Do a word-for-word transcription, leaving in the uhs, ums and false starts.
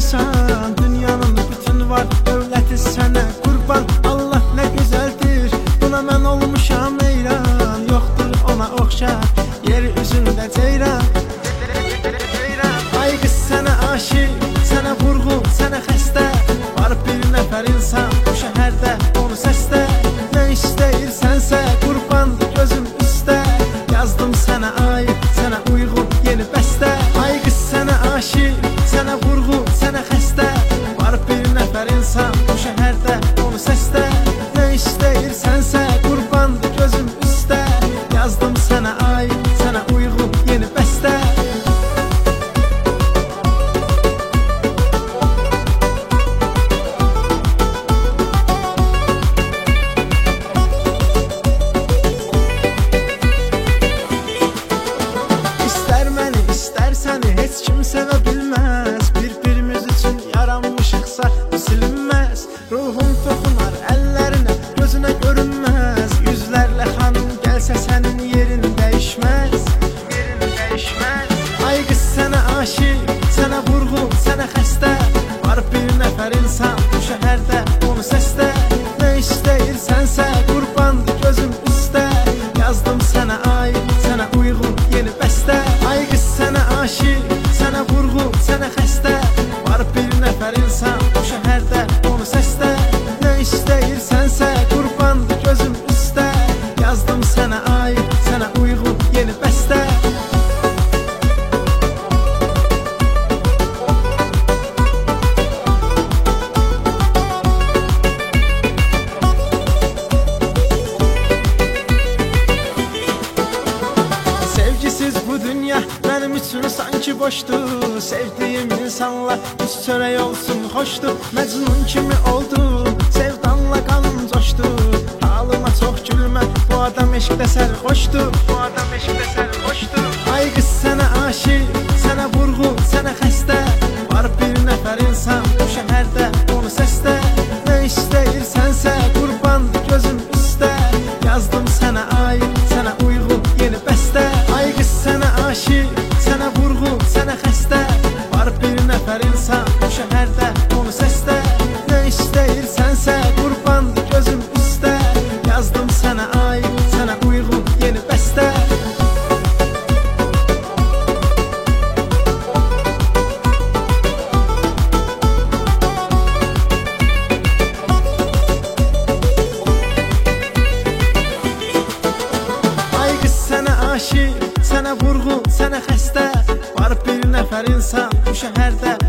insan, dünyanın bütün var dövləti sənə qurban. Allah nə gözəldir, buna mən olmuşam heyran. Yoxdur ona oxşar, yer üzündə ceyran. Ay qız sənə aşiq, sənə vurğun, sənə xəstə. Var bir nəfər insan bu şəhərdə, onu səslə. Nə istəyirsənsə qurbandır gözüm üstə. Yazdım sənə aid, sənə uyğun yeni bəstə. Ay qız sənə aşiq, sənə vurğun, sənə xəstə. Var bir nəfər insan bu şəhərdə, onu səslə. Nə istəyirsənsə qurbandır gözüm üstə. Yazdım sənə aid, sənə uyğun yeni bəstə. Səni heç kim sevə bilməz. Bir-birimiz üçün yaranmışıqsa bu silinməz. Ruhum toxunar əllərinə, gözünə görünməz. Yüzlərlə xanım gəlsə sənin yerin dəyişməz. Yerin dəyişməz. Ay qız sənə aşiq, sənə vurğun, sənə xəstə. Var bir nəfər insan bu şəhərdə, onu səslə. Nə istəyirsənsə qurbandır gözüm üstə. Yazdım sənə aid, sənə uyğun yeni bəstə. Ay qız sənə aşiq, sənə vurğun, sənə xəstə. Var bir nəfər insan bu şəhərdə, onu səslə. Nə istəyirsənsə qurbandır gözüm üstə. Yazdım sənə aid, sənə uyğun yeni bəstə. Sevgisiz bu dünya mənim üçün sanki boşdur. Sevdiyim insanlar üz çörək olsun xoşdur. Məcnun kimi oldum, sevdanla qanım coşdu. Halıma çox gülmə, bu adam eşqdə sərxoşdur. Bu adam eşqdə sərxoşdur. Ay qız sənə aşiq, sənə vurğun, sənə xəstə. Var bir nəfər insan bu şəhərdə, onu səslə. Nə istəyirsənsə qurbandır gözüm üstə. Yazdım sənə aid, sənə uyğun yeni bəstə. Ay qız sənə aşiq, sənə vurğun, sənə xəstə. Var bir nəfər insan bu şəhərdə, onu səslə. Nə istəyirsənsə qurbandır gözüm üstə. Yazdım sənə aid, sənə uyğun yeni bəstə. Ay qız sənə aşiq, sənə vurğun, sənə xəstə. Var bir nəfər insan bu şəhərdə,